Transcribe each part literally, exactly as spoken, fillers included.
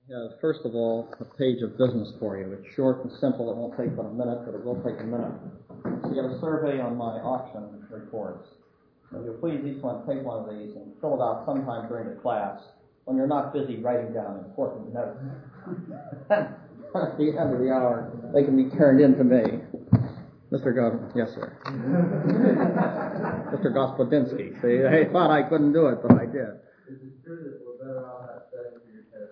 Uh, first of all, a page of business for you. It's short and simple. It won't take but a minute, but it will take a minute. So you get a survey on my auction reports. So if you'll please each one take one of these and fill it out sometime during the class when you're not busy writing down important notes. At the end of the hour, they can be turned in to me. Mister Governor, yes, sir. Mister Gospodinsky. See, they thought I couldn't do it, but I did. Is it true that we're better off not studying for your test?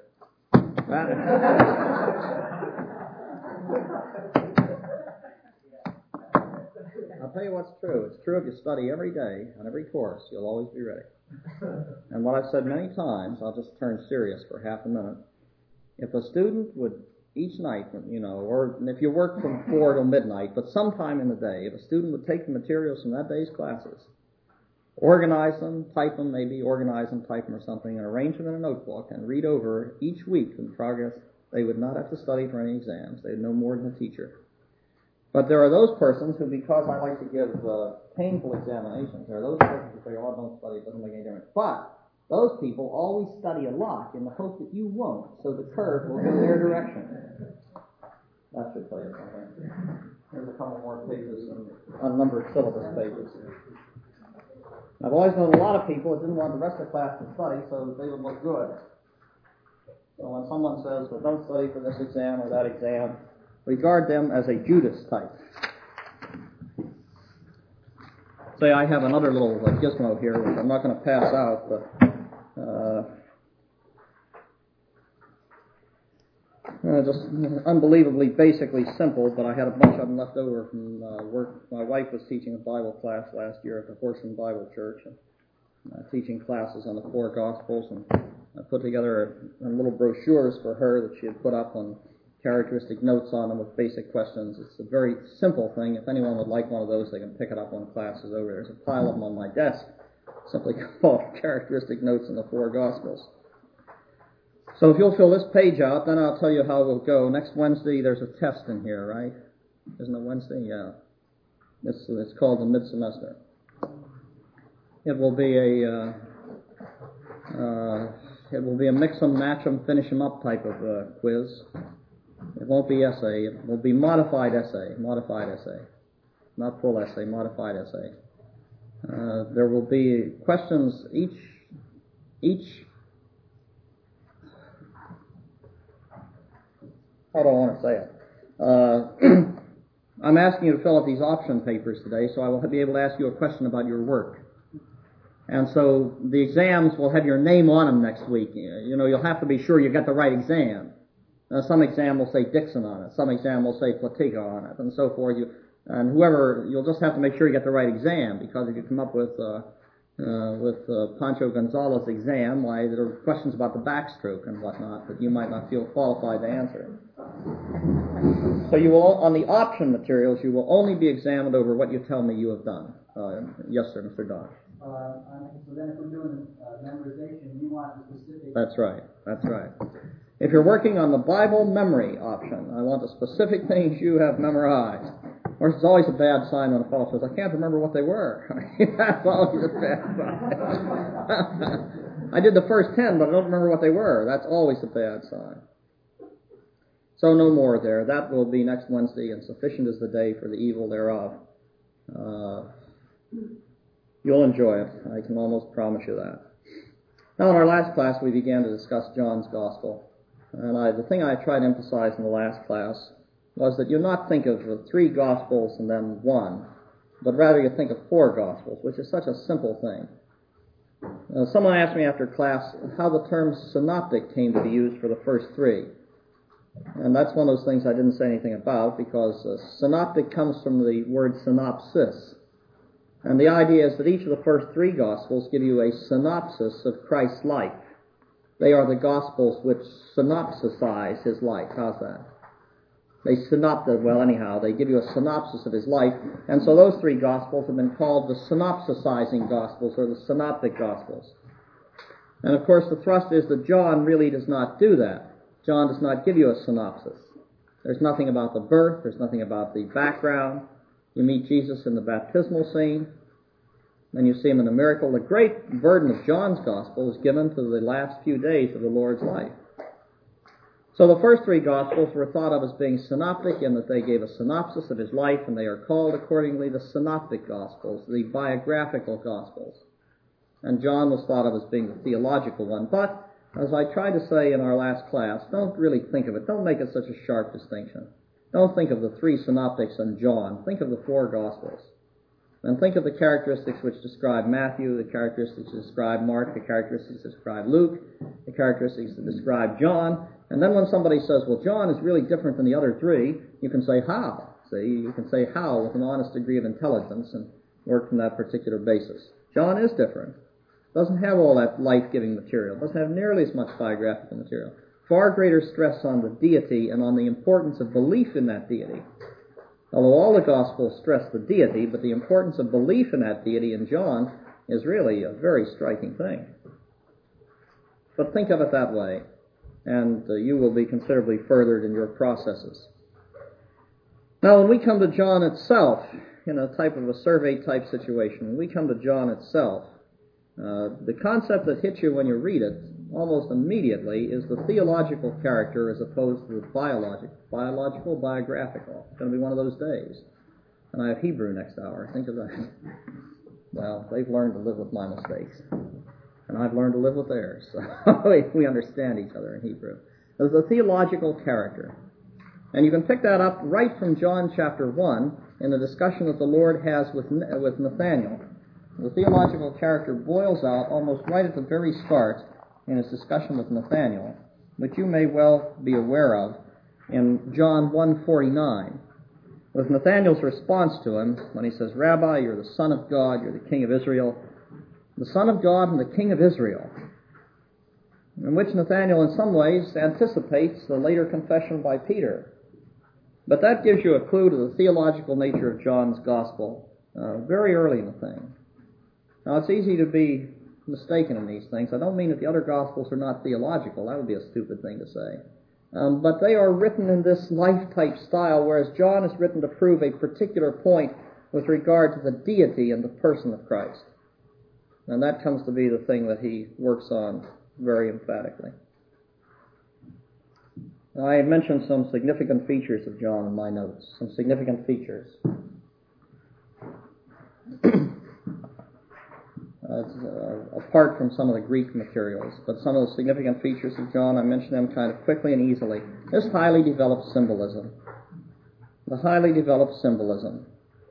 I'll tell you what's true. It's true if you study every day on every course, you'll always be ready. And what I've said many times, I'll just turn serious for half a minute. If a student would each night, you know, or if you work from four till midnight, but sometime in the day, if a student would take the materials from that day's classes, organize them, type them, maybe organize them, type them or something, and arrange them in a notebook and read over each week in progress, they would not have to study for any exams. They'd know more than a teacher. But there are those persons who, because I like to give uh, painful examinations, there are those persons who say, oh, don't study, it doesn't make any difference. But those people always study a lot in the hope that you won't, so the curve will go their direction. That should tell you something. Here's a couple more pages, unnumbered syllabus pages. I've always known a lot of people that didn't want the rest of the class to study so that they would look good. So when someone says, well, don't study for this exam or that exam, regard them as a Judas type. Say, I have another little uh, gizmo here, which I'm not going to pass out, but uh, uh, just unbelievably basically simple, but I had a bunch of them left over from uh, work. My wife was teaching a Bible class last year at the Horsham Bible Church, and uh, teaching classes on the four Gospels, and I put together a, a little brochures for her that she had put up on characteristic notes on them with basic questions. It's a very simple thing. If anyone would like one of those, they can pick it up when class is over. There's a pile of them on my desk, simply called Characteristic Notes in the Four Gospels. So if you'll fill this page out, then I'll tell you how it will go. Next Wednesday, there's a test in here, right? Isn't it Wednesday? Yeah. It's, it's called the mid-semester. It will be a uh, uh, it will be a mix 'em, match 'em, finish 'em up type of uh, quiz. It won't be essay. It will be modified essay. Modified essay. Not full essay, modified essay. Uh, there will be questions each, each, how do I want to say it? Uh, I'm asking you to fill out these option papers today, so I will be able to ask you a question about your work. And so the exams will have your name on them next week. You know, you'll have to be sure you got the right exam. Now, some exam will say Dixon on it. Some exam will say Platica on it, and so forth. You, and whoever, you'll just have to make sure you get the right exam, because if you come up with uh, uh, with uh, Pancho Gonzalez's exam, why, there are questions about the backstroke and whatnot that you might not feel qualified to answer. So you will, on the option materials, you will only be examined over what you tell me you have done. Uh, yes, sir, Mister Don. Uh, so then if we're doing uh, memorization, you want the specific... That's right. That's right. If you're working on the Bible memory option, I want the specific things you have memorized. Of course, it's always a bad sign when a fellow says, I can't remember what they were. That's always a bad sign. I did the first ten, but I don't remember what they were. That's always a bad sign. So no more there. That will be next Wednesday, and sufficient is the day for the evil thereof. Uh, you'll enjoy it. I can almost promise you that. Now, in our last class, we began to discuss John's Gospel. And I, the thing I tried to emphasize in the last class was that you not think of the three Gospels and then one, but rather you think of four Gospels, which is such a simple thing. Uh, someone asked me after class how the term synoptic came to be used for the first three. And that's one of those things I didn't say anything about, because uh, synoptic comes from the word synopsis. And the idea is that each of the first three Gospels give you a synopsis of Christ's life. They are the Gospels which synopsisize his life. How's that? They synopted, well, anyhow, they give you a synopsis of his life. And so those three Gospels have been called the synopsisizing Gospels, or the synoptic Gospels. And of course, the thrust is that John really does not do that. John does not give you a synopsis. There's nothing about the birth. There's nothing about the background. You meet Jesus in the baptismal scene. Then you see him in the miracle. The great burden of John's Gospel is given to the last few days of the Lord's life. So the first three Gospels were thought of as being synoptic in that they gave a synopsis of his life, and they are called accordingly the synoptic Gospels, the biographical Gospels. And John was thought of as being the theological one. But, as I tried to say in our last class, don't really think of it. Don't make it such a sharp distinction. Don't think of the three synoptics and John. Think of the four Gospels. And think of the characteristics which describe Matthew, the characteristics that describe Mark, the characteristics that describe Luke, the characteristics that describe John. And then when somebody says, well, John is really different than the other three, you can say how. See, you can say how with an honest degree of intelligence and work from that particular basis. John is different. Doesn't have all that life-giving material. Doesn't have nearly as much biographical material. Far greater stress on the deity and on the importance of belief in that deity. Although all the Gospels stress the deity, but the importance of belief in that deity in John is really a very striking thing. But think of it that way, and uh, you will be considerably furthered in your processes. Now, when we come to John itself, in a type of a survey-type situation, when we come to John itself, uh, the concept that hits you when you read it almost immediately is the theological character as opposed to the biological. Biological, biographical. It's going to be one of those days. And I have Hebrew next hour. Think of that. Well, they've learned to live with my mistakes. And I've learned to live with theirs. So we understand each other in Hebrew. There's the theological character. And you can pick that up right from John chapter one in the discussion that the Lord has with, with Nathanael. The theological character boils out almost right at the very start in his discussion with Nathanael, which you may well be aware of in John one forty-nine, with Nathanael's response to him when he says, Rabbi, you're the Son of God, you're the King of Israel, the Son of God and the King of Israel, in which Nathanael in some ways anticipates the later confession by Peter. But that gives you a clue to the theological nature of John's Gospel uh, very early in the thing. Now, it's easy to be mistaken in these things. I don't mean that the other Gospels are not theological. That would be a stupid thing to say. Um, but they are written in this life-type style, whereas John is written to prove a particular point with regard to the deity and the person of Christ. And that comes to be the thing that he works on very emphatically. Now, I mentioned some significant features of John in my notes, some significant features. Uh, uh, apart from some of the Greek materials, but some of the significant features of John, I mentioned them kind of quickly and easily. This highly developed symbolism. The highly developed symbolism.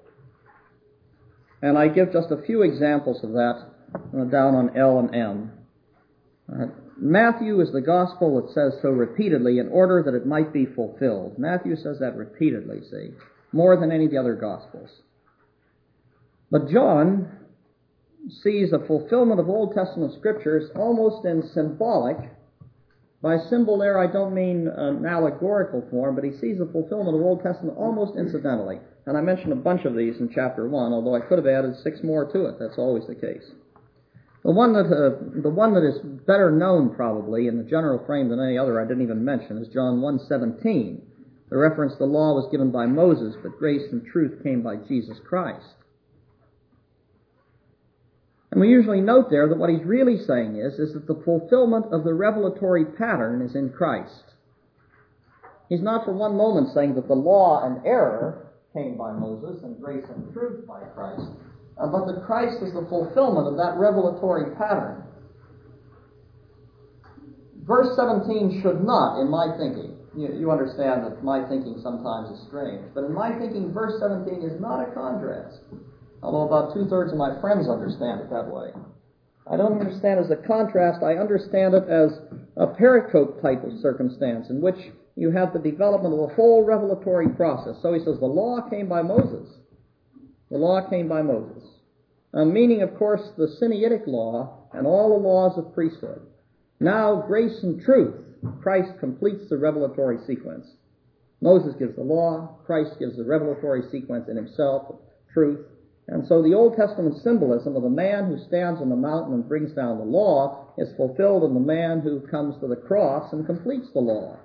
And I give just a few examples of that uh, down on L and M. Uh, Matthew is the gospel that says so repeatedly in order that it might be fulfilled. Matthew says that repeatedly, see, more than any of the other gospels. But John sees a fulfillment of Old Testament scriptures almost in symbolic. By symbol there, I don't mean an allegorical form, but he sees the fulfillment of Old Testament almost incidentally. And I mentioned a bunch of these in chapter one, although I could have added six more to it. That's always the case. The one that uh, the one that is better known probably in the general frame than any other I didn't even mention is John one seventeen. The reference the law was given by Moses, but grace and truth came by Jesus Christ. And we usually note there that what he's really saying is, is that the fulfillment of the revelatory pattern is in Christ. He's not for one moment saying that the law and error came by Moses and grace and truth by Christ, uh, but that Christ is the fulfillment of that revelatory pattern. Verse seventeen should not, in my thinking, you, you understand that my thinking sometimes is strange, but in my thinking, verse seventeen is not a contrast. Although about two-thirds of my friends understand it that way. I don't understand it as a contrast. I understand it as a pericope type of circumstance in which you have the development of the whole revelatory process. So he says the law came by Moses. The law came by Moses. Uh, meaning, of course, the Sinaitic law and all the laws of priesthood. Now, grace and truth. Christ completes the revelatory sequence. Moses gives the law. Christ gives the revelatory sequence in himself of truth. And so the Old Testament symbolism of the man who stands on the mountain and brings down the law is fulfilled in the man who comes to the cross and completes the law.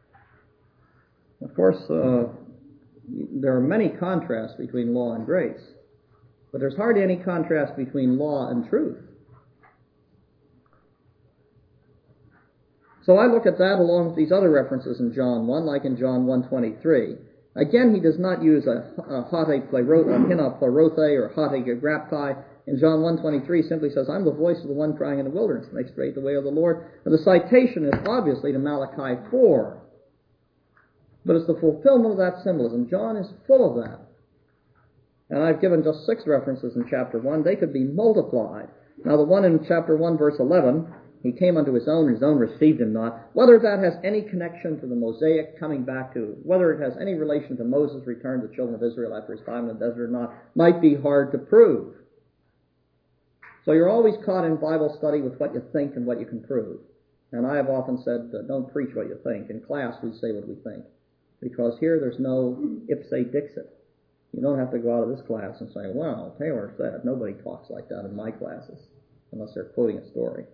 Of course, uh, there are many contrasts between law and grace, but there's hardly any contrast between law and truth. So I look at that along with these other references in John one, like in John one twenty-three. Again, he does not use a, a hate plerothe, a hina plerothe, or hate gegraptai. In John one twenty-three simply says, I'm the voice of the one crying in the wilderness, make straight the way of the Lord. And the citation is obviously to Malachi four. But it's the fulfillment of that symbolism. John is full of that. And I've given just six references in chapter one. They could be multiplied. Now the one in chapter one, verse eleven, he came unto his own, his own received him not. Whether that has any connection to the Mosaic coming back to, whether it has any relation to Moses' return to the children of Israel after his time in the desert or not, might be hard to prove. So you're always caught in Bible study with what you think and what you can prove. And I have often said, uh, don't preach what you think. In class, we say what we think. Because here there's no ipse dixit. You don't have to go out of this class and say, well, Taylor said. Nobody talks like that in my classes, unless they're quoting a story.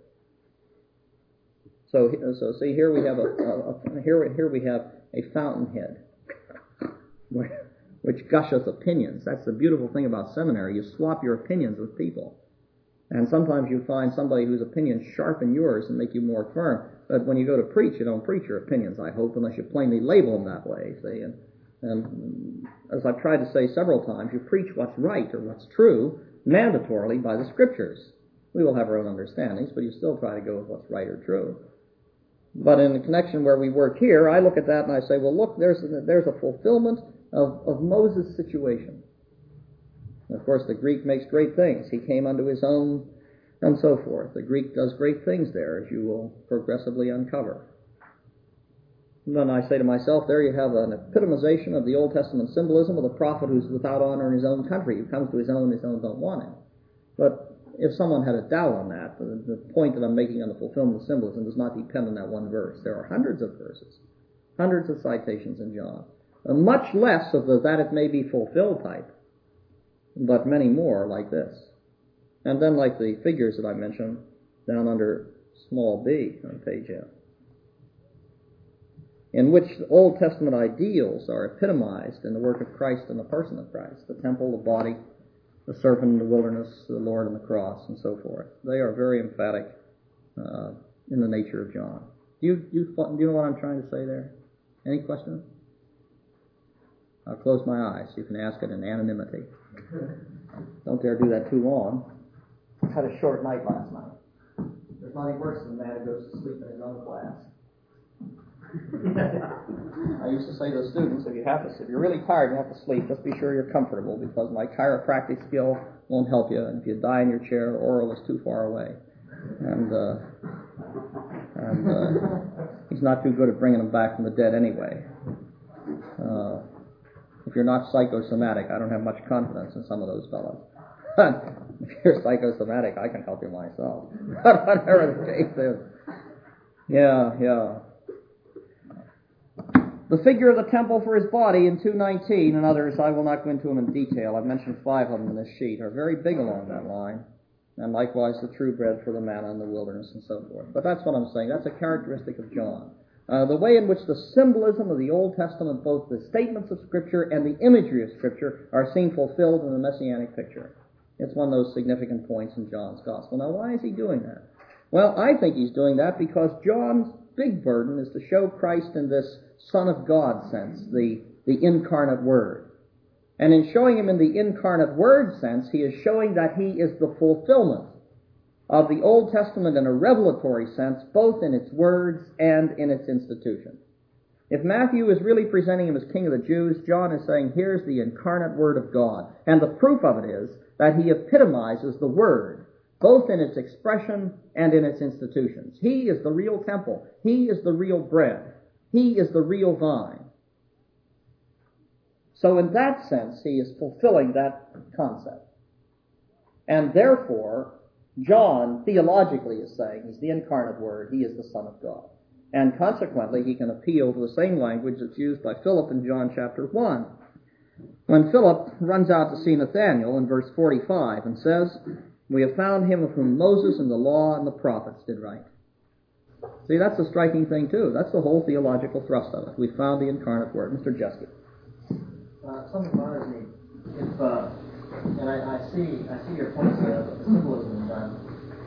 So, so see, here we have a, a, a here, here we have a fountainhead, which gusheth opinions. That's the beautiful thing about seminary. You swap your opinions with people. And sometimes you find somebody whose opinions sharpen yours and make you more firm. But when you go to preach, you don't preach your opinions, I hope, unless you plainly label them that way. See? And, and as I've tried to say several times, you preach what's right or what's true mandatorily by the Scriptures. We will have our own understandings, but you still try to go with what's right or true. But in the connection where we work here, I look at that and I say, well, look, there's a, there's a fulfillment of, of Moses' situation. And of course, the Greek makes great things. He came unto his own, and so forth. The Greek does great things there, as you will progressively uncover. And then I say to myself, there you have an epitomization of the Old Testament symbolism of the prophet who's without honor in his own country, who comes to his own, his own don't want him. But if someone had a doubt on that, the, the point that I'm making on the fulfillment of symbolism does not depend on that one verse. There are hundreds of verses, hundreds of citations in John, uh, much less of the that it may be fulfilled type, but many more like this. And then like the figures that I mentioned down under small b on page F, in which the Old Testament ideals are epitomized in the work of Christ and the person of Christ, the temple, the body, the serpent in the wilderness, the Lord on the cross, and so forth. They are very emphatic uh, in the nature of John. Do you, do, you, do you know what I'm trying to say there? Any questions? I'll close my eyes. You can ask it in anonymity. Don't dare do that too long. I had a short night last night. There's nothing worse than a man who goes to sleep in his own class. I used to say to the students, if you have to, if you're really tired and you have to sleep, just be sure you're comfortable, because my chiropractic skill won't help you, and if you die in your chair, oral is too far away, and uh, and uh, he's not too good at bringing them back from the dead anyway. Uh, if you're not psychosomatic, I don't have much confidence in some of those fellows. If you're psychosomatic, I can help you myself. But whatever the case is, yeah, yeah. The figure of the temple for his body in two nineteen, and others, I will not go into them in detail. I've mentioned five of them in this sheet, are very big along that line. And likewise the true bread for the manna in the wilderness and so forth. But that's what I'm saying. That's a characteristic of John. Uh, the way in which the symbolism of the Old Testament, both the statements of Scripture and the imagery of Scripture, are seen fulfilled in the Messianic picture. It's one of those significant points in John's Gospel. Now, why is he doing that? Well, I think he's doing that because John's big burden is to show Christ in this Son of God sense, the, the incarnate Word. And in showing him in the incarnate Word sense, he is showing that he is the fulfillment of the Old Testament in a revelatory sense, both in its words and in its institution. If Matthew is really presenting him as King of the Jews, John is saying, here's the incarnate Word of God. And the proof of it is that he epitomizes the Word, both in its expression and in its institutions. He is the real temple. He is the real bread. He is the real vine. So in that sense, he is fulfilling that concept. And therefore, John theologically is saying he's the incarnate Word, he is the Son of God. And consequently, he can appeal to the same language that's used by Philip in John chapter one. When Philip runs out to see Nathanael in verse forty-five and says, we have found him of whom Moses and the law and the prophets did write. See, that's a striking thing too. That's the whole theological thrust of it. We found the incarnate Word. Mister Jeske. Uh, something bothers me. If, uh, and I, I see I see your points here, but the symbolism is done.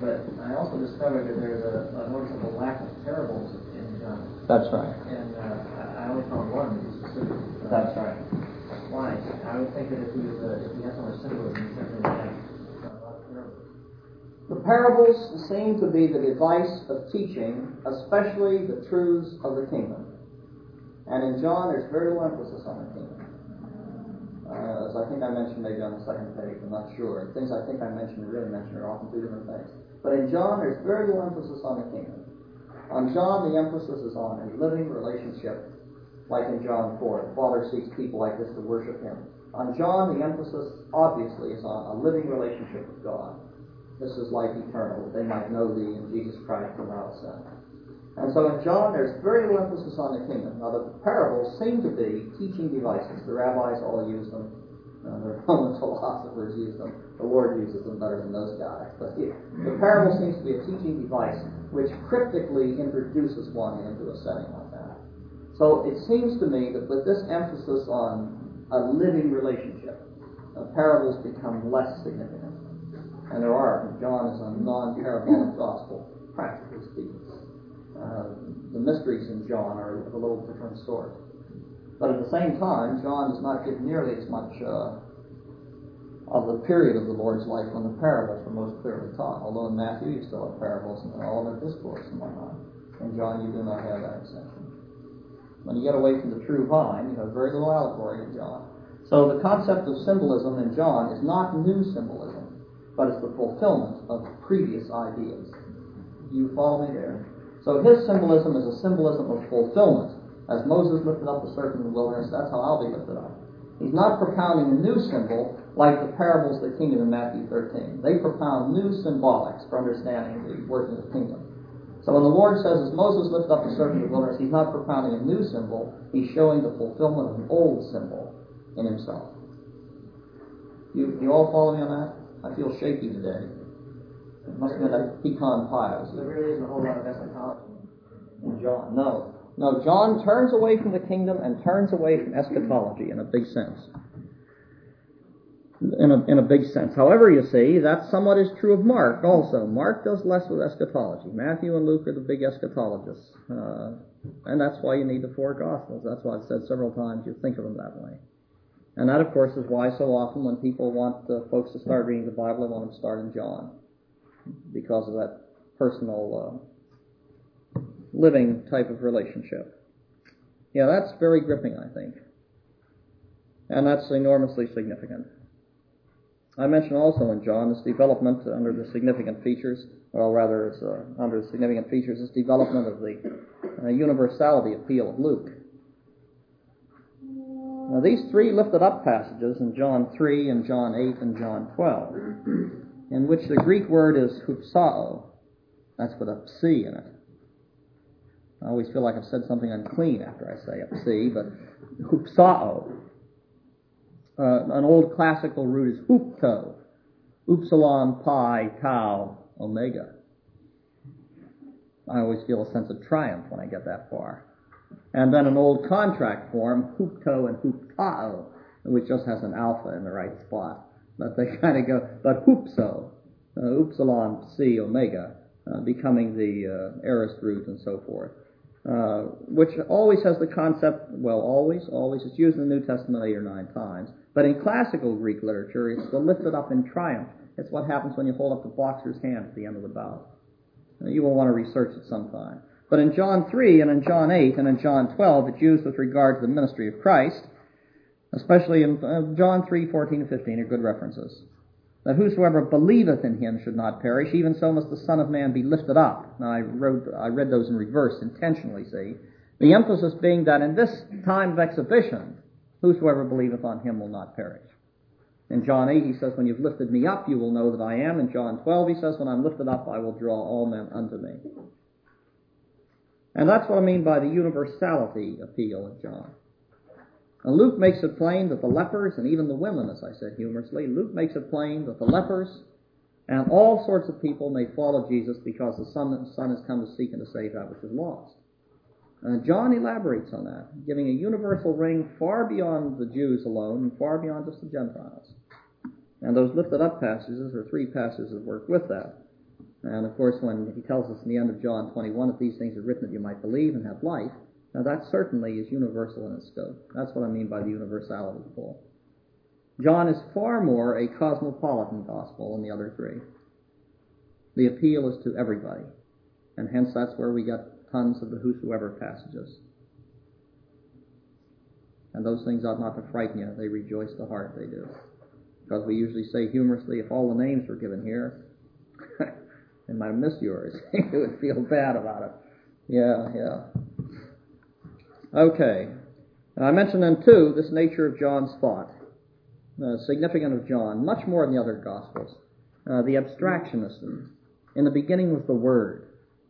But I also discovered that there's a, a noticeable lack of parables in John. That's right. And uh, I I only found one that was specific. Uh, That's right. Why? I would think that if he was uh, if he had so much symbolism, he certainly would have uh, a lot of parables. The parables seem to be the device of teaching, especially the truths of the kingdom. And in John, there's very little emphasis on the kingdom. Uh, as I think I mentioned maybe on the second page, I'm not sure. The things I think I mentioned, really mentioned, are often two different things. But in John, there's very little emphasis on the kingdom. On John, the emphasis is on a living relationship, like in John four. The Father seeks people like this to worship Him. On John, the emphasis, obviously, is on a living relationship with God. This is life eternal, that they might know Thee in Jesus Christ whom Thou hast sent. And so in John, there's very little emphasis on the kingdom. Now, the parables seem to be teaching devices. The rabbis all use them. Uh, the Roman philosophers use them. The Lord uses them better than those guys. But the, the parable seems to be a teaching device which cryptically introduces one into a setting like that. So it seems to me that with this emphasis on a living relationship, uh, parables become less significant. And there are. John is a non-parabolic gospel, practically speaking. Uh, the mysteries in John are of a little different sort. But at the same time, John does not give nearly as much uh, of the period of the Lord's life when the parables were most clearly taught. Although in Matthew you still have parables and all of the discourse and whatnot. In John you do not have that exception. When you get away from the true vine, you have very little allegory in John. So the concept of symbolism in John is not new symbolism, but it's the fulfillment of previous ideas. You follow me there? So his symbolism is a symbolism of fulfillment. As Moses lifted up the serpent in the wilderness, that's how I'll be lifted up. He's not propounding a new symbol like the parables that came in Matthew thirteen. They propound new symbolics for understanding the working of the kingdom. So when the Lord says, as Moses lifted up the serpent in the wilderness, He's not propounding a new symbol. He's showing the fulfillment of an old symbol in Himself. You, you all follow me on that? I feel shaky today. It must have been like pecan pie. There really isn't a whole lot of eschatology in John. No. No, John turns away from the kingdom and turns away from eschatology in a big sense. In a, in a big sense. However, you see, that somewhat is true of Mark also. Mark does less with eschatology. Matthew and Luke are the big eschatologists. Uh, and that's why you need the four Gospels. That's why I've said several times you think of them that way. And that, of course, is why so often when people want uh, folks to start reading the Bible, they want them to start in John. Because of that personal uh, living type of relationship. Yeah, that's very gripping, I think. And that's enormously significant. I mentioned also in John this development under the significant features, or rather it's, uh, under the significant features, this development of the uh, universality appeal of Luke. Now these three lifted up passages in John three and John eight and John twelve, in which the Greek word is hupsao. That's with a psi in it. I always feel like I've said something unclean after I say a psi, but hupsao. Uh, an old classical root is hupto. Upsilon, pi, tau, omega. I always feel a sense of triumph when I get that far. And then an old contract form, hupto and huptao, which just has an alpha in the right spot. But they kind of go, but hupso, uh, upsilon, psi, omega, uh, becoming the uh, aorist root and so forth. Uh, which always has the concept, well, always, always, it's used in the New Testament eight or nine times. But in classical Greek literature, it's the lifted up in triumph. It's what happens when you hold up the boxer's hand at the end of the bout. Now, you will want to research it sometime. But in John three and in John eight and in John twelve, it's used with regard to the ministry of Christ, especially in uh, John three, fourteen and fifteen are good references. That whosoever believeth in him should not perish, even so must the Son of Man be lifted up. Now, I, wrote, I read those in reverse intentionally, see. The emphasis being that in this time of exhibition, whosoever believeth on him will not perish. In John eight, he says, when you've lifted me up, you will know that I am. In John twelve, he says, when I'm lifted up, I will draw all men unto me. And that's what I mean by the universality appeal of John. And Luke makes it plain that the lepers, and even the women, as I said humorously, Luke makes it plain that the lepers and all sorts of people may follow Jesus because the Son, the Son has come to seek and to save that which is lost. And John elaborates on that, giving a universal ring far beyond the Jews alone and far beyond just the Gentiles. And those lifted up passages, or three passages that work with that. And of course, when he tells us in the end of John twenty-one that these things are written that you might believe and have life, now that certainly is universal in its scope. That's what I mean by the universality of Paul. John is far more a cosmopolitan gospel than the other three. The appeal is to everybody, and hence that's where we get tons of the whosoever passages. And those things ought not to frighten you. They rejoice the heart, they do. Because we usually say humorously, if all the names were given here, they might have missed yours. You would feel bad about it. Yeah, yeah. Okay. Now, I mentioned then, too, this nature of John's thought. Uh, significant of John, much more than the other Gospels. Uh, the abstractionism. In the beginning was the Word.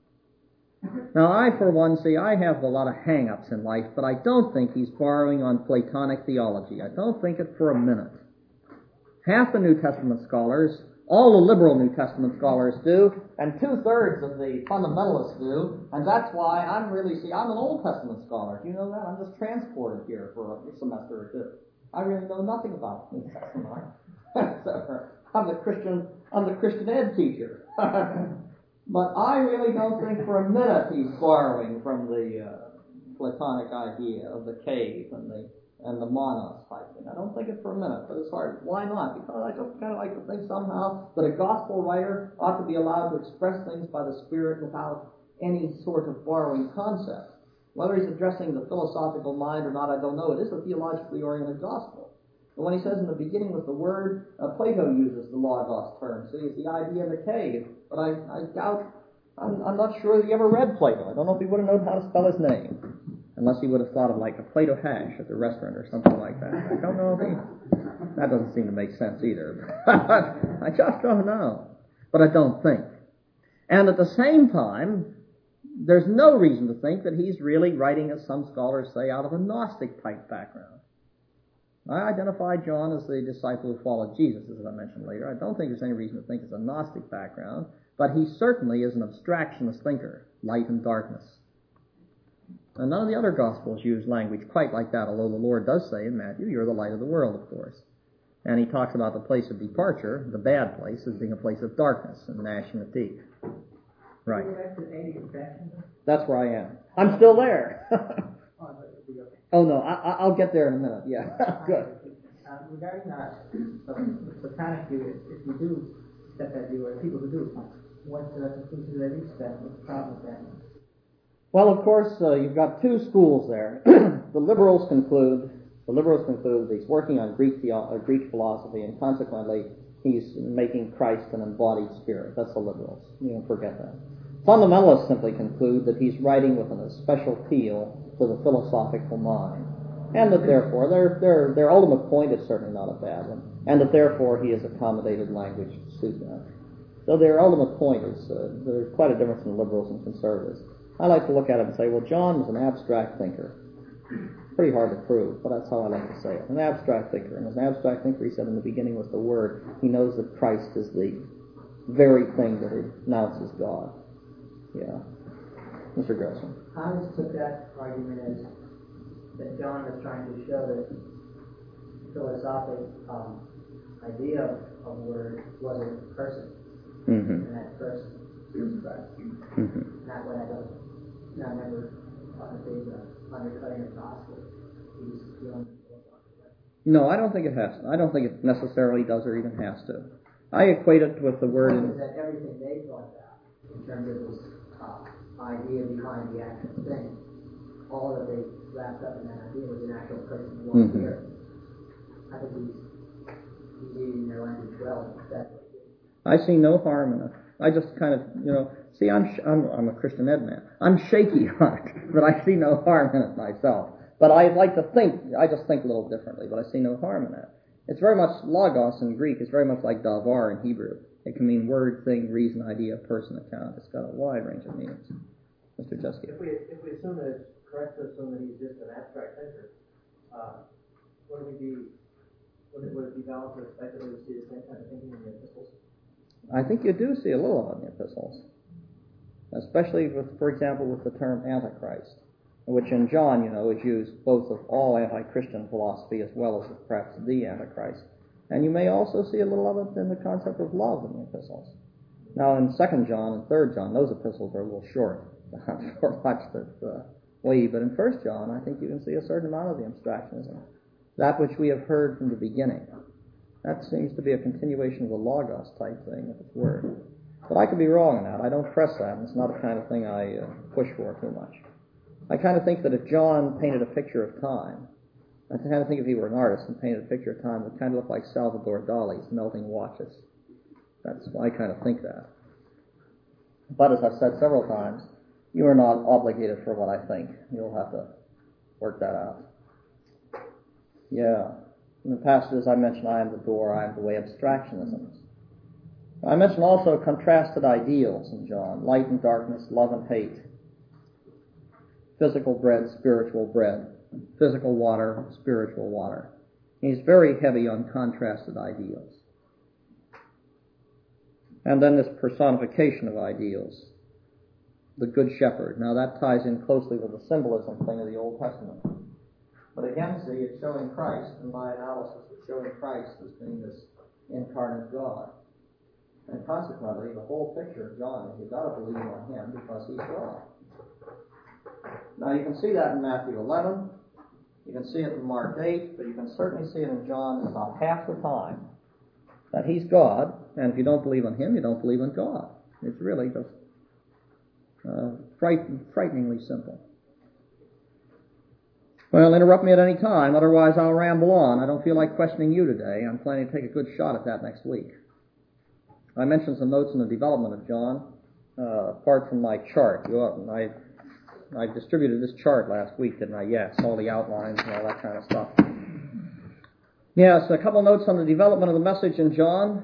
Now, I, for one, see, I have a lot of hang-ups in life, but I don't think he's borrowing on Platonic theology. I don't think it for a minute. Half the New Testament scholars, all the liberal New Testament scholars do, and two-thirds of the fundamentalists do, and that's why I'm really, see, I'm an Old Testament scholar. Do you know that? I'm just transported here for a semester or two. I really know nothing about the New Testament. So, I'm the Christian, I'm the Christian ed teacher. But I really don't think for a minute he's borrowing from the uh, Platonic idea of the cave and the and the monos type thing. I don't think it for a minute, but it's hard. Why not? Because I just kind of like to think somehow that a gospel writer ought to be allowed to express things by the Spirit without any sort of borrowing concept. Whether he's addressing the philosophical mind or not, I don't know. It is a theologically oriented gospel. But when he says in the beginning was the Word, uh, Plato uses the logos term. See, it's the idea of the cave. But I, I doubt, I'm, I'm not sure that he ever read Plato. I don't know if he would have known how to spell his name. Unless he would have thought of like a Plato hash at the restaurant or something like that. I don't know if he, that doesn't seem to make sense either. I just don't know. But I don't think. And at the same time, there's no reason to think that he's really writing, as some scholars say, out of a Gnostic type background. I identify John as the disciple who followed Jesus, as I mentioned later. I don't think there's any reason to think it's a Gnostic background, but he certainly is an abstractionist thinker, light and darkness. And none of the other Gospels use language quite like that, although the Lord does say in Matthew, you're the light of the world, of course. And he talks about the place of departure, the bad place, as being a place of darkness and gnashing of teeth. Right. That's where I am. I'm still there. Oh, no, I, I'll get there in a minute. Yeah, good. Uh, regarding uh, the Platonic view, if you do accept that view, or people who do, what uh, conclusion do they reach that? What's the problem with that? Well, of course, uh, you've got two schools there. The liberals conclude, the liberals conclude that he's working on Greek, theo- uh, Greek philosophy, and consequently, he's making Christ an embodied spirit. That's the liberals. You can forget that. Fundamentalists simply conclude that he's writing with an special appeal to the philosophical mind, and that therefore their their their ultimate point is certainly not a bad one, and that therefore he has accommodated language to suit that. So their ultimate point is uh, there's quite a difference in liberals and conservatives. I like to look at it and say, well, John was an abstract thinker. Pretty hard to prove, but that's how I like to say it. An abstract thinker, and as an abstract thinker, he said in the beginning was the Word. He knows that Christ is the very thing that announces God. Yeah. Mister Grossman. I always took that argument as that John was trying to show that the philosophic um, idea of, of word was a person, Mm-hmm. and that person is Christ. Mm-hmm. Not what I don't, I never thought that there's an undercutting of gospel. He was dealing with philosophical. No, I don't think it has to. I don't think it necessarily does or even has to. I equate it with the word. Is that everything they thought about in terms of this uh, idea behind the actual thing, all that they wrapped up in that idea was an actual person who was Mm-hmm. here. I think he's, he's using their language well. That's what it is. I see no harm in it. I just kind of, you know, see, I'm sh- I'm, I'm a Christian ed man. I'm shaky on it, but I see no harm in it myself. But I like to think, I just think a little differently, but I see no harm in it. It's very much, logos in Greek is very much like davar in Hebrew. It can mean word, thing, reason, idea, person, account. It's got a wide range of meanings. Mister Jesky. If we if we assume that it's correct to assume that he's just an abstract thinker, uh, would we be would it, would it be valid to expect that we would see the same kind of thinking in the epistles? I think you do see a little of it in the epistles, especially with, for example, with the term Antichrist, which in John, you know, is used both of all anti-Christian philosophy as well as perhaps the Antichrist. And you may also see a little of it in the concept of love in the epistles. Now in Second John and Third John, those epistles are a little short, not for much that uh, we, but in First John, I think you can see a certain amount of the abstractionism. That which we have heard from the beginning. That seems to be a continuation of the Logos type thing of its word. But I could be wrong on that. I don't press that, and it's not the kind of thing I uh, push for too much. I kind of think that if John painted a picture of time, I kind of think if he were an artist and painted a picture of time, it would kind of look like Salvador Dali's melting watches. That's I kind of think that. But as I've said several times, you are not obligated for what I think. You'll have to work that out. Yeah. In the passages I mentioned, I am the door, I am the way, abstractionisms. I mentioned also contrasted ideals in John, light and darkness, love and hate, physical bread, spiritual bread, physical water, spiritual water. He's very heavy on contrasted ideals. And then this personification of ideals, the Good Shepherd. Now that ties in closely with the symbolism thing of the Old Testament. But again, see, it's showing Christ, and my analysis is showing Christ as being this incarnate God. And consequently, the whole picture of John is you've got to believe on him because he's God. Now you can see that in Matthew eleven, you can see it in Mark eight, but you can certainly see it in John about half the time. That he's God, and if you don't believe on him, you don't believe in God. It's really just uh, frighten, frighteningly simple. Well, interrupt me at any time, otherwise I'll ramble on. I don't feel like questioning you today. I'm planning to take a good shot at that next week. I mentioned some notes on the development of John, uh, apart from my chart. You ought, I, I distributed this chart last week, didn't I? Yes, all the outlines and all that kind of stuff. Yes, a couple notes on the development of the message in John.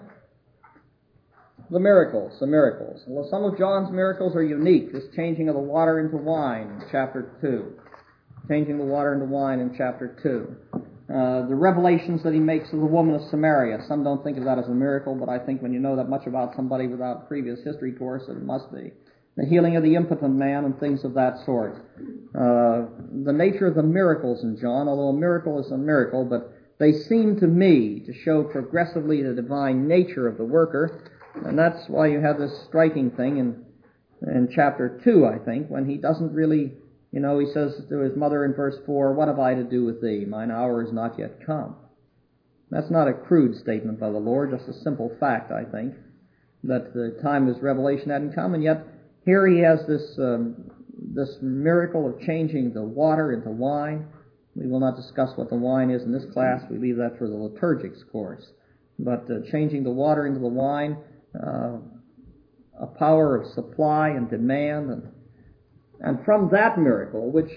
The miracles, the miracles. Well, some of John's miracles are unique. This changing of the water into wine in chapter two. Changing the water into wine in chapter two. Uh, the revelations that he makes of the woman of Samaria. Some don't think of that as a miracle, but I think when you know that much about somebody without a previous history course, it must be. The healing of the impotent man and things of that sort. Uh, the nature of the miracles in John, although a miracle is a miracle, but they seem to me to show progressively the divine nature of the worker, and that's why you have this striking thing in, in chapter two, I think, when he doesn't really, you know, he says to his mother in verse four, "What have I to do with thee? Mine hour is not yet come." That's not a crude statement by the Lord, just a simple fact, I think, that the time of his revelation hadn't come, and yet here he has this um, this miracle of changing the water into wine. We will not discuss what the wine is in this class. We leave that for the liturgics course. But uh, changing the water into the wine, uh, a power of supply and demand, and and from that miracle, which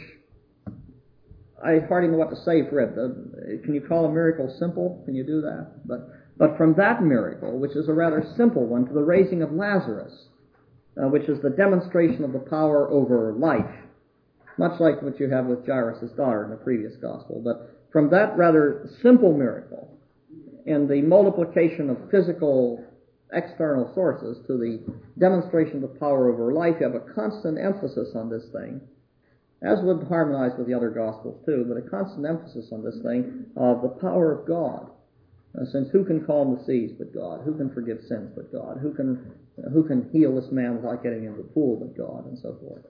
I hardly know what to say for it. Uh, can you call a miracle simple? Can you do that? But but from that miracle, which is a rather simple one, to the raising of Lazarus, uh, which is the demonstration of the power over life, much like what you have with Jairus' daughter in the previous gospel. But from that rather simple miracle and the multiplication of physical external sources to the demonstration of the power over life, you have a constant emphasis on this thing, as would harmonize with the other gospels too, but a constant emphasis on this thing of the power of God. Uh, since who can calm the seas but God? Who can forgive sins but God? Who can, uh, who can heal this man without getting into the pool but God? And so forth.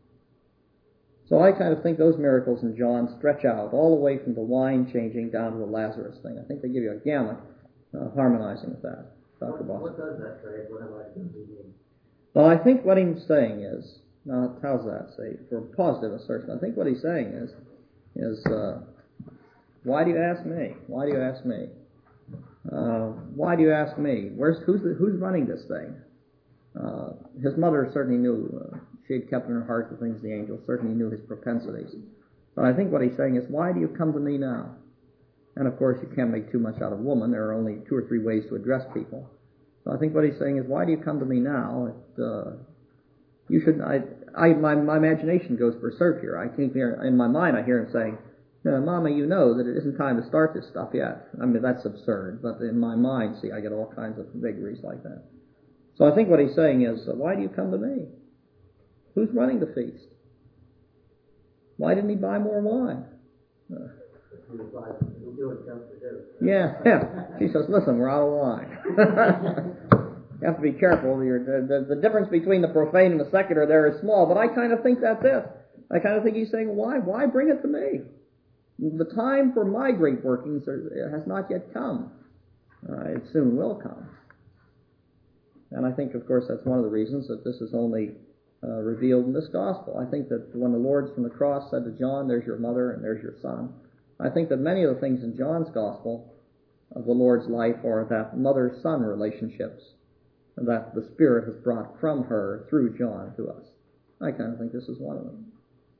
So I kind of think those miracles in John stretch out all the way from the wine changing down to the Lazarus thing. I think they give you a gamut uh, harmonizing with that. Doctor What, Boston. what does that trade? What have I done to mean? Well, I think what he's saying is, now how's that say, for a positive assertion, I think what he's saying is, is uh, why do you ask me? Why do you ask me? Uh, why do you ask me? Where's who's the, who's running this thing? Uh, his mother certainly knew. Uh, she had kept in her heart the things the angels certainly knew his propensities. But I think what he's saying is, why do you come to me now? And of course, you can't make too much out of woman. There are only two or three ways to address people. So I think what he's saying is, why do you come to me now? It, uh, you should. I, I, my, my imagination goes berserk here. I think in my mind, I hear him saying, no, "Mama, you know that it isn't time to start this stuff yet." I mean, that's absurd. But in my mind, see, I get all kinds of vagaries like that. So I think what he's saying is, why do you come to me? Who's running the feast? Why didn't he buy more wine? Uh, yeah, yeah. She says, listen, we're out of wine. You have to be careful. You're, the, the, the difference between the profane and the secular there is small, but I kind of think that's it. I kind of think he's saying, why? Why bring it to me? The time for my great workings has not yet come. Uh, it soon will come. And I think, of course, that's one of the reasons that this is only uh, revealed in this gospel. I think that when the Lord from the cross said to John, there's your mother and there's your son, I think that many of the things in John's gospel of the Lord's life are that mother-son relationships that the Spirit has brought from her through John to us. I kind of think this is one of them.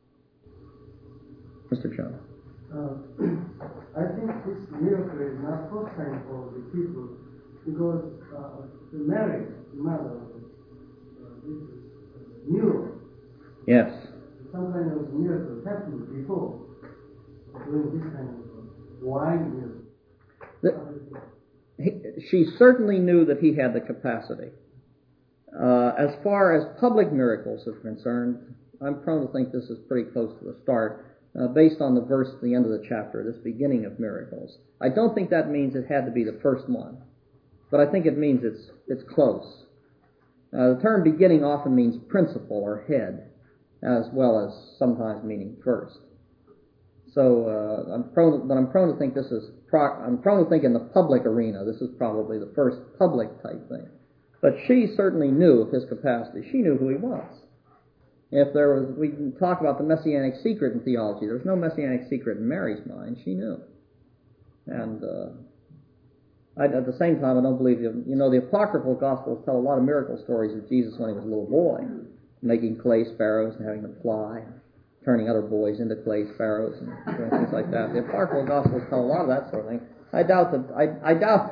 Mister John. Uh, I think this miracle is not first time for the people because uh, the Mary, the mother of uh, Jesus, uh, knew Yes. some kind of miracle happened before doing this kind of wine miracle. The, he, she certainly knew that he had the capacity. Uh, as far as public miracles are concerned, I'm prone to think this is pretty close to the start. Uh, based on the verse at the end of the chapter, this beginning of miracles. I don't think that means it had to be the first one, but I think it means it's it's close. Uh, the term beginning often means principal or head, as well as sometimes meaning first. So uh, I'm prone, but I'm prone to think this is. Pro, I'm prone to think in the public arena, this is probably the first public type thing. But she certainly knew of his capacity. She knew who he was. If there was, we can talk about the messianic secret in theology. There was no messianic secret in Mary's mind. She knew. And uh, I, at the same time, I don't believe, you, you know, the apocryphal Gospels tell a lot of miracle stories of Jesus when he was a little boy, making clay sparrows and having them fly, turning other boys into clay sparrows and doing things like that. The apocryphal Gospels tell a lot of that sort of thing. I doubt that, I, I doubt,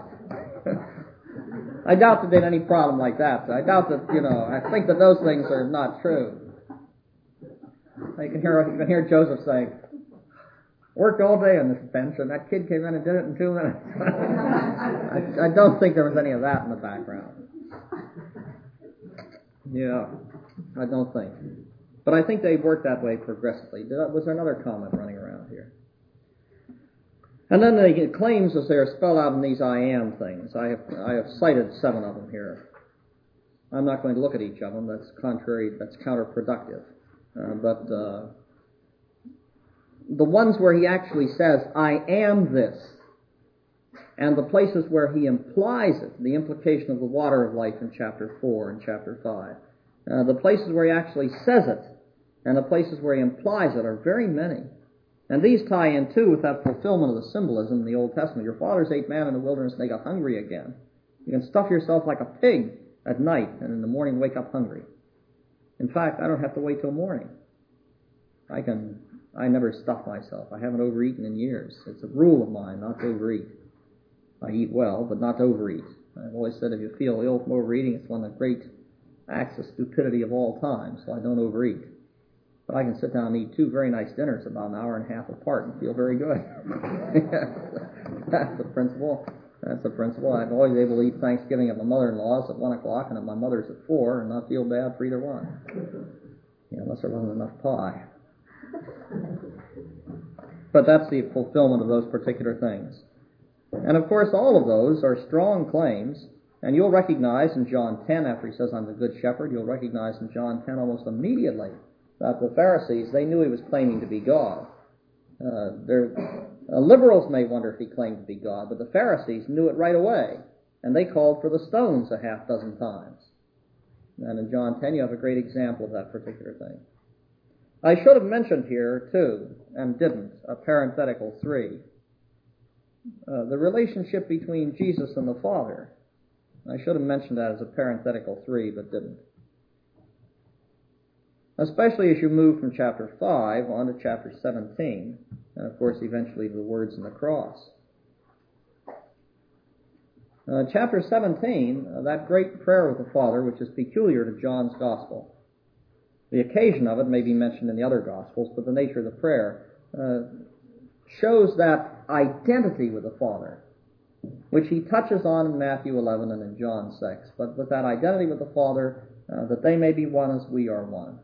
I doubt that they had any problem like that. I doubt that, you know, I think that those things are not true. You can hear you can hear Joseph saying, "Worked all day on this bench, and that kid came in and did it in two minutes." I, I don't think there was any of that in the background. Yeah, I don't think. But I think they worked that way progressively. Was there another comment running around here? And then they get claims as they are spelled out in these I am things. I have I have cited seven of them here. I'm not going to look at each of them. That's contrary. That's counterproductive. Uh, but uh, the ones where he actually says, I am this, and the places where he implies it, the implication of the water of life in chapter four and chapter five, uh, the places where he actually says it, and the places where he implies it are very many. And these tie in, too, with that fulfillment of the symbolism in the Old Testament. Your fathers ate manna in the wilderness and they got hungry again. You can stuff yourself like a pig at night, and in the morning wake up hungry. In fact, I don't have to wait till morning. I can, I never stuff myself. I haven't overeaten in years. It's a rule of mine not to overeat. I eat well, but not to overeat. I've always said if you feel ill from overeating, it's one of the great acts of stupidity of all time, so I don't overeat. But I can sit down and eat two very nice dinners about an hour and a half apart and feel very good. That's the principle. That's the principle. I'm always able to eat Thanksgiving at my mother-in-law's at one o'clock and at my mother's at four and not feel bad for either one. You know, unless there wasn't enough pie. But that's the fulfillment of those particular things. And of course, all of those are strong claims. And you'll recognize in John ten, after he says, I'm the good shepherd, you'll recognize in John ten almost immediately that the Pharisees, they knew he was claiming to be God. Uh, uh, liberals may wonder if he claimed to be God, but the Pharisees knew it right away, and they called for the stones a half dozen times. And in John ten, you have a great example of that particular thing. I should have mentioned here, too, and didn't, a parenthetical three, uh, the relationship between Jesus and the Father. I should have mentioned that as a parenthetical three, but didn't. Especially as you move from chapter five on to chapter seventeen, and of course eventually to the words in the cross. Uh, chapter seventeen, uh, that great prayer of the Father, which is peculiar to John's Gospel. The occasion of it may be mentioned in the other Gospels, but the nature of the prayer uh, shows that identity with the Father, which he touches on in Matthew eleven and in John six, but with that identity with the Father, uh, that they may be one as we are one.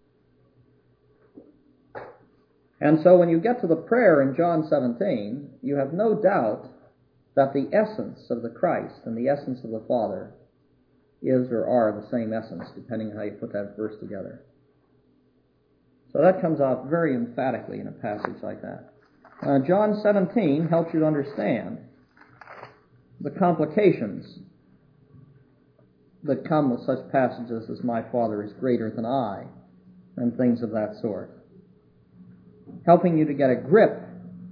And so when you get to the prayer in John seventeen, you have no doubt that the essence of the Christ and the essence of the Father is or are the same essence, depending on how you put that verse together. So that comes out very emphatically in a passage like that. Uh, John seventeen helps you to understand the complications that come with such passages as "My Father is greater than I," and things of that sort, helping you to get a grip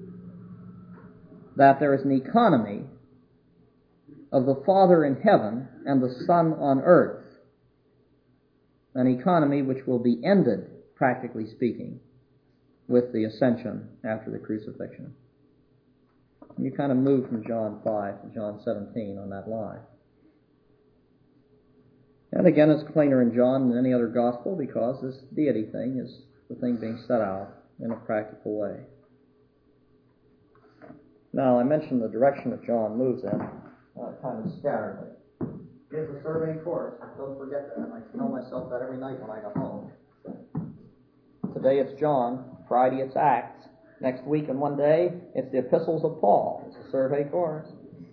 that there is an economy of the Father in heaven and the Son on earth, an economy which will be ended, practically speaking, with the ascension after the crucifixion. You kind of move from John five to John seventeen on that line. And again, it's plainer in John than any other gospel because this deity thing is the thing being set out in a practical way. Now, I mentioned the direction that John moves in, uh, kind of scatteredly. It's a surveying course. Don't forget that. I tell myself that every night when I go home. Today it's John. Friday it's Acts. Next week and one day it's the epistles of Paul. It's a survey course.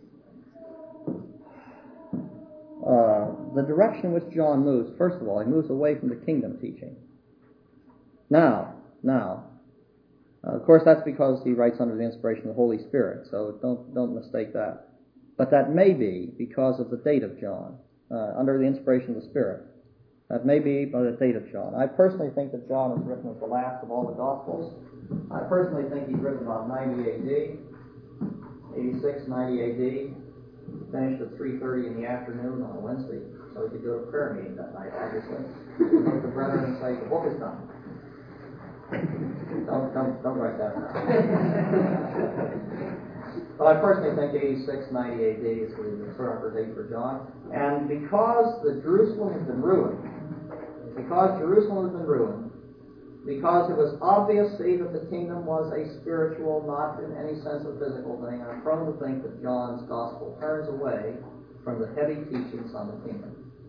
Uh, the direction in which John moves, first of all, he moves away from the kingdom teaching. Now, now, uh, of course that's because he writes under the inspiration of the Holy Spirit, so don't don't mistake that. But that may be because of the date of John, uh, under the inspiration of the Spirit. That may be by the date of John. I personally think that John is written as the last of all the Gospels. I personally think he's written about ninety A D, eighty-six, ninety A D, finished at three thirty in the afternoon on a Wednesday, so he could go to a prayer meeting that night, obviously. Look at the brethren and say, the book is done. Don't, don't, don't write that down. But I personally think eighty-six, ninety A D is the proper date for John. And because the Jerusalem has been ruined, because Jerusalem has been ruined, because it was obvious, see, that the kingdom was a spiritual, not in any sense a physical thing, and I'm prone to think that John's gospel turns away from the heavy teachings on the kingdom.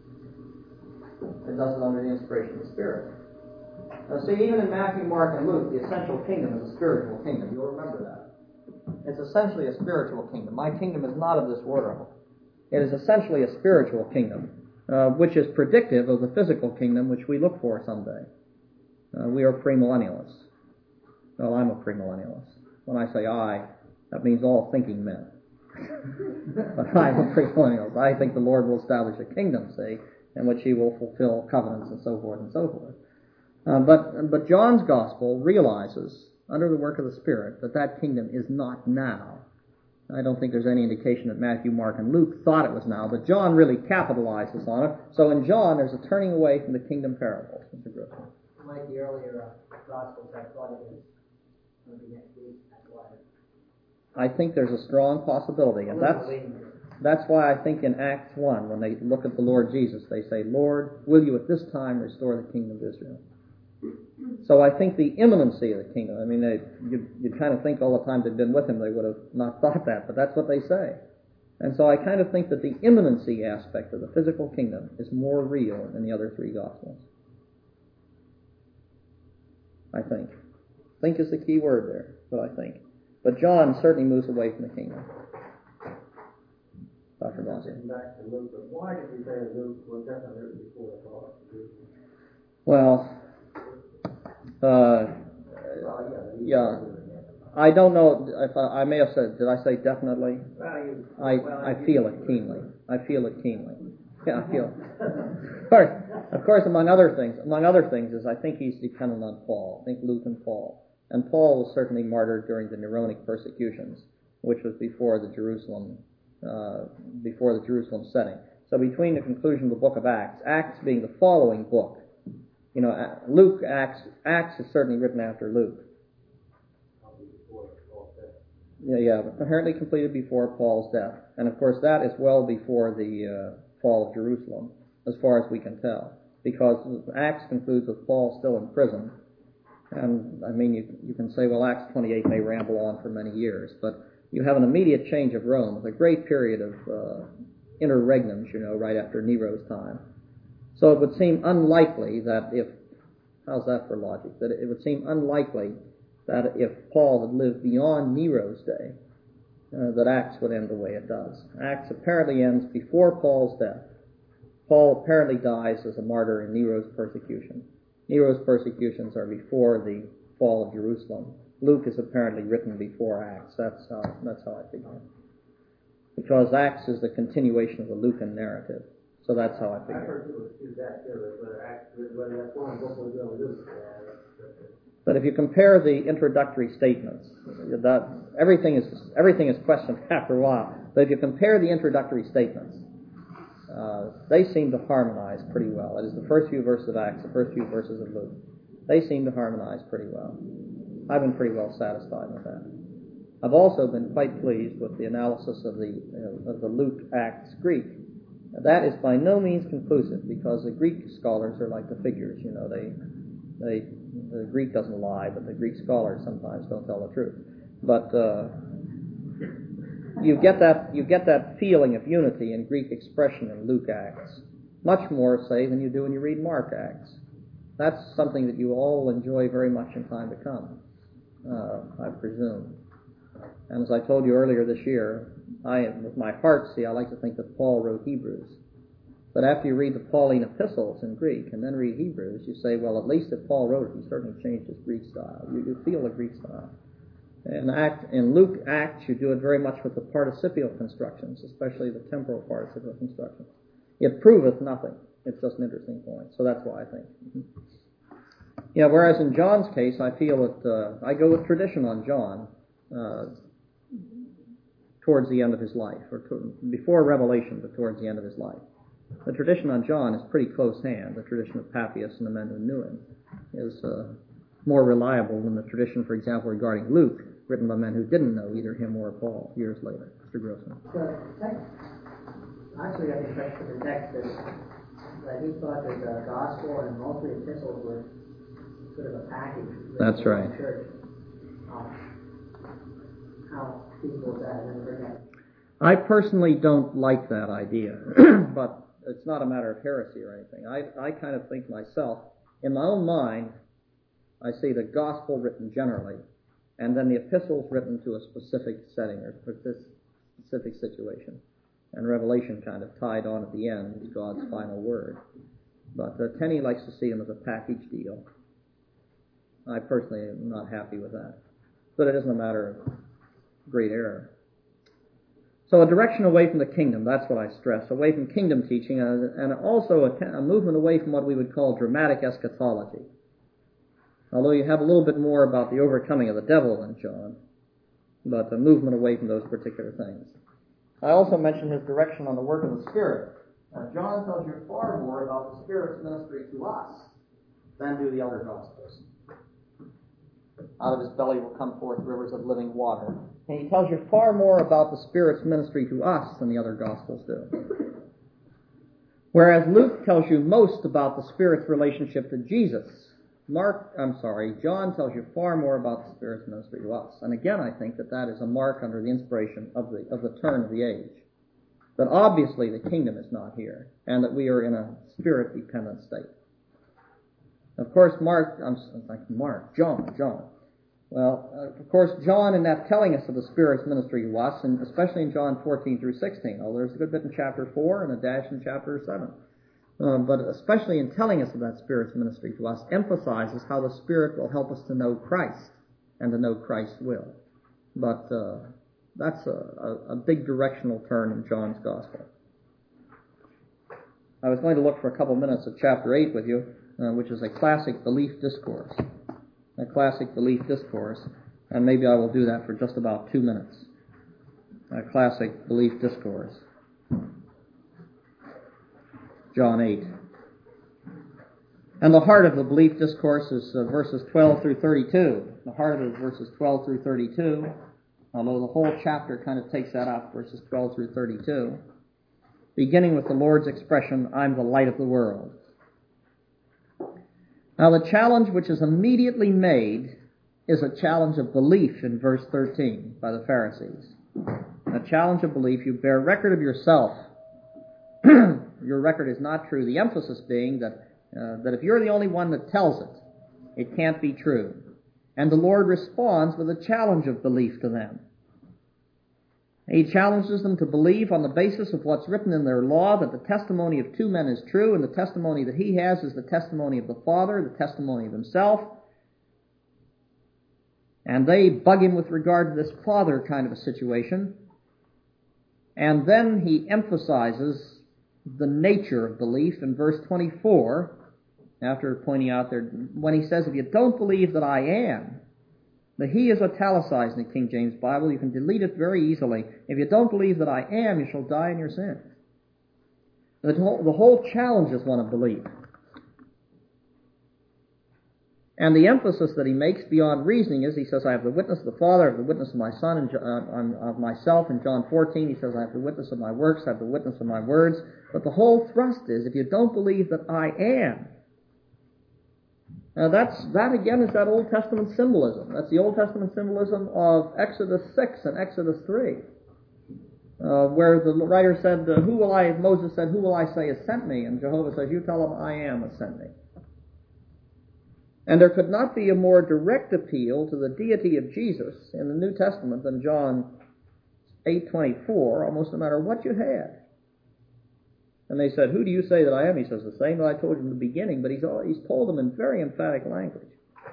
It does it under the inspiration of the Spirit. Now see, even in Matthew, Mark, and Luke, the essential kingdom is a spiritual kingdom. You'll remember that. It's essentially a spiritual kingdom. My kingdom is not of this world. It is essentially a spiritual kingdom, uh, which is predictive of the physical kingdom which we look for someday. Uh, we are premillennialists. Well, I'm a premillennialist. When I say I, that means all thinking men. But I'm a premillennialist. I think the Lord will establish a kingdom, see, in which he will fulfill covenants and so forth and so forth. Uh, but, but John's gospel realizes, under the work of the Spirit, that that kingdom is not now. I don't think there's any indication that Matthew, Mark, and Luke thought it was now, but John really capitalizes on it. So in John, there's a turning away from the kingdom parables. Mister Griffin. Like the earlier uh, Gospels, I thought it was going to be next week. That's why. I think there's a strong possibility, and that's that's why I think in Acts one, when they look at the Lord Jesus, they say, "Lord, will you at this time restore the kingdom of Israel?" So I think the imminency of the kingdom, I mean, they, you, you'd kind of think all the time they'd been with him, they would have not thought that, but that's what they say. And so I kind of think that the imminency aspect of the physical kingdom is more real than the other three Gospels. I think. Think is the key word there, but I think. But John certainly moves away from the kingdom. Doctor Boston. Back to Luke, but why did you say Luke was definitely written before Paul? Well, uh, yeah. I don't know if I, I may have said, did I say definitely? I, I feel it keenly. I feel it keenly. Yeah, I feel it. Of course, of course, among other things, among other things is I think he's dependent on Paul. I think Luke and Paul. And Paul was certainly martyred during the Neronic persecutions, which was before the Jerusalem, uh, before the Jerusalem setting. So between the conclusion of the book of Acts, Acts being the following book, you know, Luke, Acts, Acts is certainly written after Luke. Yeah, yeah, but apparently completed before Paul's death. And of course that is well before the uh, fall of Jerusalem, as far as we can tell. Because Acts concludes with Paul still in prison. And, I mean, you, you can say, well, Acts twenty-eight may ramble on for many years, but you have an immediate change of Rome, with a great period of uh, interregnums, you know, right after Nero's time. So it would seem unlikely that if, how's that for logic, that it would seem unlikely that if Paul had lived beyond Nero's day, uh, that Acts would end the way it does. Acts apparently ends before Paul's death, Paul apparently dies as a martyr in Nero's persecution. Nero's persecutions are before the fall of Jerusalem. Luke is apparently written before Acts. That's how, that's how I figure it. Because Acts is the continuation of the Lucan narrative. So that's how I figure it. I've heard people do that too, whether, Acts, whether that's one book or Luke. But if you compare the introductory statements, that everything is everything is questioned after a while. But if you compare the introductory statements, uh, they seem to harmonize pretty well. That is, the first few verses of Acts, the first few verses of Luke, they seem to harmonize pretty well. I've been pretty well satisfied with that. I've also been quite pleased with the analysis of the uh, of the Luke Acts Greek. That is by no means conclusive, because the Greek scholars are like the figures. You know, they they the Greek doesn't lie, but the Greek scholars sometimes don't tell the truth. But uh, you get that you get that feeling of unity in Greek expression in Luke Acts, much more, say, than you do when you read Mark Acts. That's something that you all enjoy very much in time to come, uh, I presume. And as I told you earlier this year, I, with my heart, see, I like to think that Paul wrote Hebrews. But after you read the Pauline epistles in Greek and then read Hebrews, you say, well, at least if Paul wrote it, he certainly changed his Greek style. You, you feel the Greek style. In, Act, in Luke Acts, you do it very much with the participial constructions, especially the temporal participial constructions. It proveth nothing. It's just an interesting point. So that's why I think. Yeah, whereas in John's case, I feel that uh, I go with tradition on John uh, towards the end of his life, or to, before Revelation, but towards the end of his life. The tradition on John is pretty close hand. The tradition of Papias and the men who knew him is uh, more reliable than the tradition, for example, regarding Luke, written by men who didn't know either him or Paul years later. Mister Grossman. So, text, actually, I think that's the text that, that he thought that the gospel and most of the epistles were sort of a package. That's right. The church. Um, how feasible is that? I never heard that. I personally don't like that idea, but it's not a matter of heresy or anything. I, I kind of think myself, in my own mind, I see the gospel written generally, and then the epistles written to a specific setting or specific situation, and Revelation kind of tied on at the end is God's final word. But uh, Tenney likes to see them as a package deal. I personally am not happy with that, but it isn't a matter of great error. So a direction away from the kingdom, that's what I stress, away from kingdom teaching, uh, and also a, a movement away from what we would call dramatic eschatology. Although you have a little bit more about the overcoming of the devil than John, but a movement away from those particular things. I also mentioned his direction on the work of the Spirit. Now, John tells you far more about the Spirit's ministry to us than do the other Gospels. Out of his belly will come forth rivers of living water. And he tells you far more about the Spirit's ministry to us than the other Gospels do. Whereas Luke tells you most about the Spirit's relationship to Jesus, Mark, I'm sorry, John tells you far more about the Spirit's ministry to us. And again, I think that that is a mark under the inspiration of the of the turn of the age. That obviously the kingdom is not here, and that we are in a Spirit-dependent state. Of course, Mark, I'm like Mark, John, John. Well, uh, of course, John, in that telling us of the Spirit's ministry to us, and especially in John fourteen through sixteen, although there's a good bit in chapter four and a dash in chapter seven, uh, but especially in telling us of that Spirit's ministry to us, emphasizes how the Spirit will help us to know Christ and to know Christ's will. But uh, that's a, a, a big directional turn in John's Gospel. I was going to look for a couple minutes at chapter eight with you, uh, which is a classic belief discourse. A classic belief discourse, and maybe I will do that for just about two minutes. A classic belief discourse. John eight. And the heart of the belief discourse is uh, verses twelve through thirty-two. The heart of it is verses twelve through thirty-two, although the whole chapter kind of takes that up, verses twelve through thirty-two, beginning with the Lord's expression, I'm the light of the world. Now, the challenge which is immediately made is a challenge of belief in verse thirteen by the Pharisees. A challenge of belief. You bear record of yourself. Your record is not true. The emphasis being that, uh, that if you're the only one that tells it, it can't be true. And the Lord responds with a challenge of belief to them. He challenges them to believe on the basis of what's written in their law, that the testimony of two men is true, and the testimony that he has is the testimony of the Father, the testimony of himself. And they bug him with regard to this Father kind of a situation. And then he emphasizes the nature of belief in verse twenty-four, after pointing out there, when he says, if you don't believe that I am, the he is italicized in the King James Bible. You can delete it very easily. If you don't believe that I am, you shall die in your sins. The whole, the whole challenge is one of belief. And the emphasis that he makes beyond reasoning is, he says, I have the witness of the Father, I have the witness of my Son, and uh, of myself. In John fourteen, he says, I have the witness of my works, I have the witness of my words. But the whole thrust is, if you don't believe that I am. Now that's, that again is that Old Testament symbolism. That's the Old Testament symbolism of Exodus six and Exodus three. Uh, where the writer said, uh, who will I, Moses said, who will I say has sent me? And Jehovah says, you tell him I am has sent me. And there could not be a more direct appeal to the deity of Jesus in the New Testament than John eight twenty-four, almost no matter what you had. And they said, who do you say that I am? He says, the same that I told you in the beginning, but he's, he's told them in very emphatic language.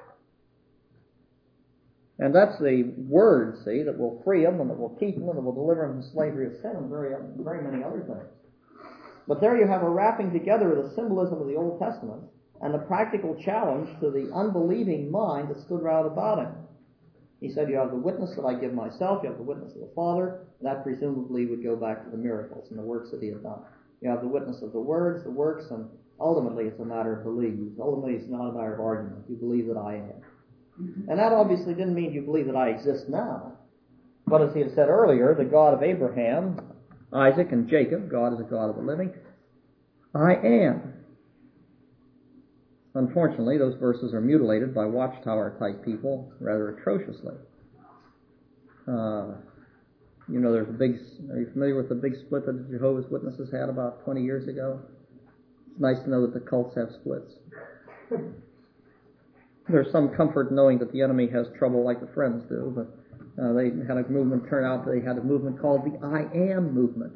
And that's the word, see, that will free them and that will keep them and that will deliver them from slavery of sin and very, very many other things. But there you have a wrapping together of the symbolism of the Old Testament and the practical challenge to the unbelieving mind that stood round about him. He said, you have the witness that I give myself, you have the witness of the Father. That presumably would go back to the miracles and the works that he had done. You have the witness of the words, the works, and ultimately it's a matter of belief. Ultimately it's not a matter of argument. You believe that I am. And that obviously didn't mean you believe that I exist now. But as he had said earlier, the God of Abraham, Isaac, and Jacob, God is a God of the living, I am. Unfortunately, those verses are mutilated by Watchtower-type people rather atrociously. Uh, you know, there's a big, are you familiar with the big split that the Jehovah's Witnesses had about twenty years ago? It's nice to know that the cults have splits. There's some comfort knowing that the enemy has trouble like the Friends do, but uh, they had a movement turn out, they had a movement called the I Am movement,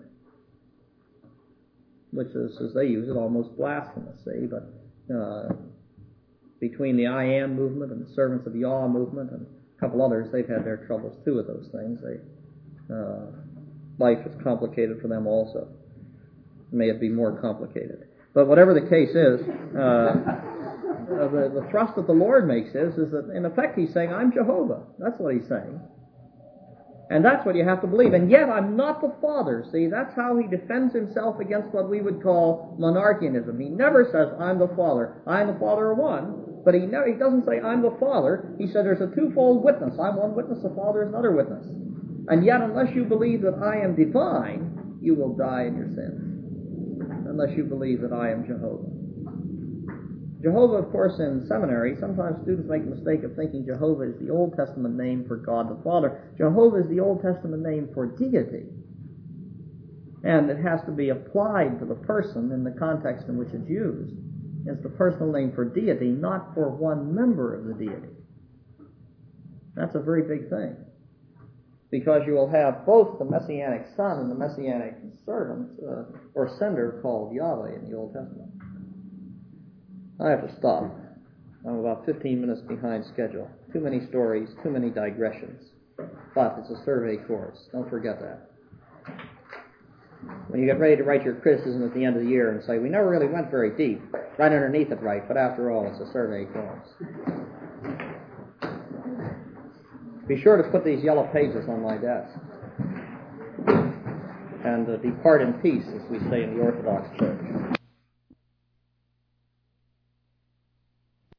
which is, as they use it, almost blasphemous, see, but Uh, between the I Am movement and the Servants of Yah movement and a couple others, they've had their troubles too with those things. They, uh, life is complicated for them also. May it be more complicated. But whatever the case is, uh, uh, the, the thrust that the Lord makes is, is that in effect he's saying, I'm Jehovah. That's what he's saying. And that's what you have to believe. And yet I'm not the Father. See, that's how he defends himself against what we would call monarchianism. He never says, I'm the Father. I and the Father are one. But he never, he doesn't say, I'm the Father. He said there's a twofold witness. I'm one witness, the Father is another witness. And yet unless you believe that I am divine, you will die in your sins. Unless you believe that I am Jehovah. Jehovah, of course, in seminary, sometimes students make the mistake of thinking Jehovah is the Old Testament name for God the Father. Jehovah is the Old Testament name for deity. And it has to be applied to the person in the context in which it's used. It's the personal name for deity, not for one member of the deity. That's a very big thing. Because you will have both the Messianic Son and the Messianic servant, uh, or sender, called Yahweh in the Old Testament. I have to stop. I'm about fifteen minutes behind schedule. Too many stories, too many digressions. But it's a survey course. Don't forget that. When you get ready to write your criticism at the end of the year and say, we never really went very deep, right underneath it right, but after all, it's a survey course. Be sure to put these yellow pages on my desk. And uh, depart in peace, as we say in the Orthodox Church.